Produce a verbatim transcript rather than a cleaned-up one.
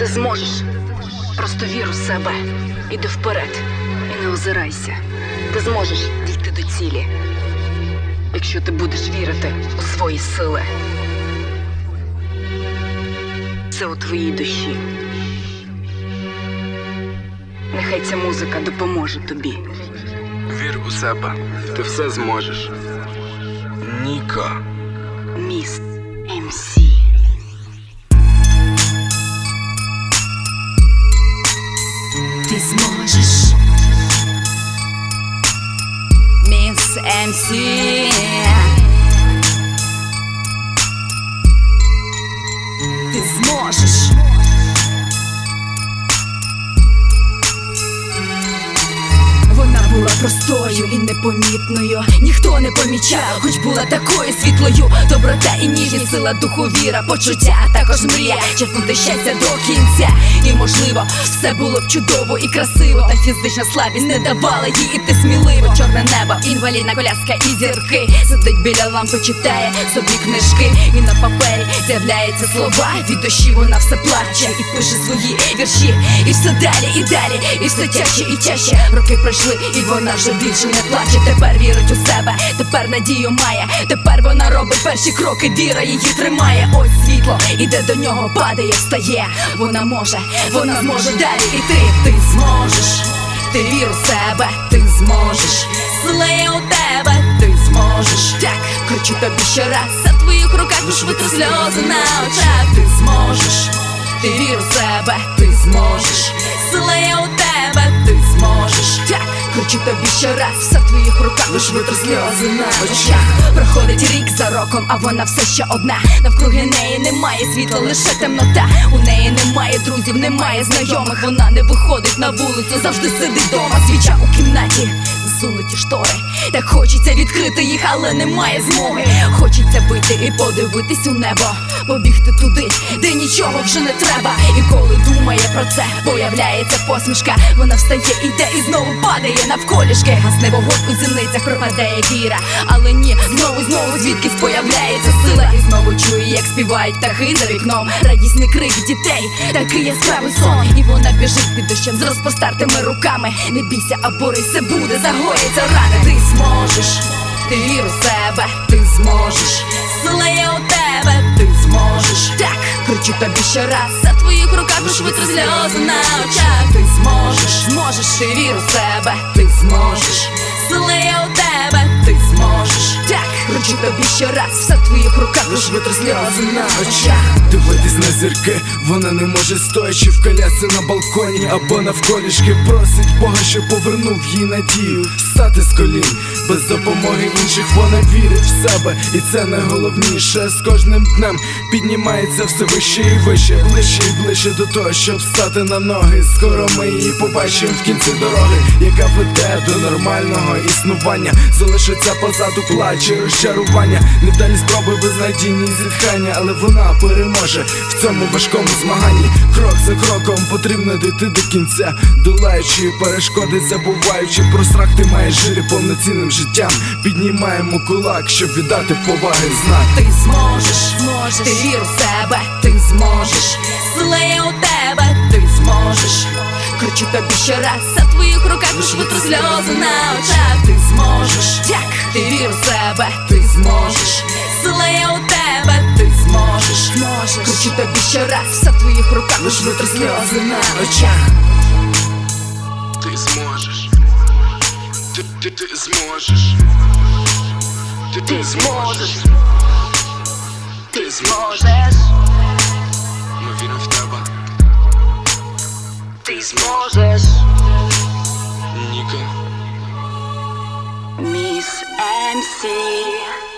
зможеш. Просто вір у себе. Іди вперед і не озирайся. Ти зможеш дійти до цілі, якщо ти будеш вірити у свої сили. Це у твоїй душі. Нехай ця музика допоможе тобі. Вір у себе, ти все зможеш. Ніко. Міс ем сі. Ти зможеш. Міс ем сі. Ти зможеш. Вона була простою і непомітною, ніхто не помічав, хоч була такою світлою. Доброта і ніжність, сила духу, віра, почуття, також мрія черпнути щастя до кінця. І можливо, все було б чудово і красиво, та фізична слабість не давала їй іти сміливо. Чорне небо, інвалідна коляска і зірки. Сидить біля лампи, читає собі книжки, і на папері з'являються слова. Від душі вона все плаче і пише свої вірші. І все далі, і далі, і все тяжче і тяжче. Роки пройшли, і вона вже більше не плаче. Тепер вірить у себе, тепер надію має. Тепер вона робить перші кроки, віра її тримає. Ось світло, іде до нього, падає, встає. Вона може, вона зможе далі іти. Ти зможеш, ти вір у себе, ти зможеш. Сила є у тебе, ти зможеш. Так, кричу тобі ще раз, за твоїх руках лиш витру сльози на очах. Ти зможеш, ти вір у себе, ти зможеш. Сила є у тебе, ти зможеш. Так, кричу тобі ще раз, все в твоїх руках лиш витру сльози на очах. Проходить рік за роком, а вона все ще одна. Навкруги неї немає світла, лише темнота. У неї немає друзів, немає знайомих. Вона не виходить на вулицю, завжди сидить дома. Свіча у кімнаті, засунуті штори. Так хочеться відкрити їх, але немає змоги. Хочеться вийти і подивитись у небо, побігти туди, де нічого вже не треба. І коли думає про це, появляється посмішка. Вона встає, іде і знову падає навколішки. Гасне вогонь у зіницях, пропадає віра. Але ні, знову, знову звідкись появляється сила. І знову чує, як співають птахи за вікном. Радісний крик дітей, такий яскравий сон. І вона біжить під дощем з розпостартими руками. Не бійся, а борися, буде, загоїться рани. Ти зможеш, ти вір у себе, ти зможеш. Сила є у тебе, ти зможеш. Так, кричу тобі ще раз, за твоїх руках лиш витру сльози на очах. Ти зможеш, зможеш, ти вір у себе, ти зможеш. Сила є у тебе, ти зможеш. Так, кричу тобі ще раз, все в твоїх руках лиш витру сльози на очах. Дивитись на зірки, вона не може, стоячи в колясці на балконі або навколішки. Просить Бога, щоб повернув їй надію встати з колін. Без допомоги інших вона вірить в себе, і це найголовніше. З кожним днем піднімається все вище і вище, ближче і ближче до того, щоб стати на ноги. Скоро ми її побачимо в кінці дороги, яка веде до нормального існування. Залишиться позаду плач і розчарування, невдалі спроби, безнадійні зітхання. Але вона переможе в цьому важкому змаганні. Крок за кроком потрібно дійти до кінця, долаючи перешкоди, забуваючи про страх. Ти маєш жити повноцінним життям. Піднімаємо кулак, щоб віддати поваги знак. Ти зможеш, зможеш, ти вір у себе, ти зможеш. Сила є у тебе, ти зможеш. Кричу тобі ще раз, за твоїх руках лиш витру сльози на очах. Ти зможеш, так, ти вір у себе, ти зможеш. Сила є у тебе, ти зможеш. Кричу тобі ще раз, все в твоїх руках лиш витру сльози на очах. Ти зможеш, ти, ти, ти зможеш. Ти, Ти зможеш, ти зможеш. Ми віримо в тебе. Ти зможеш. Ніко. Міс ем сі.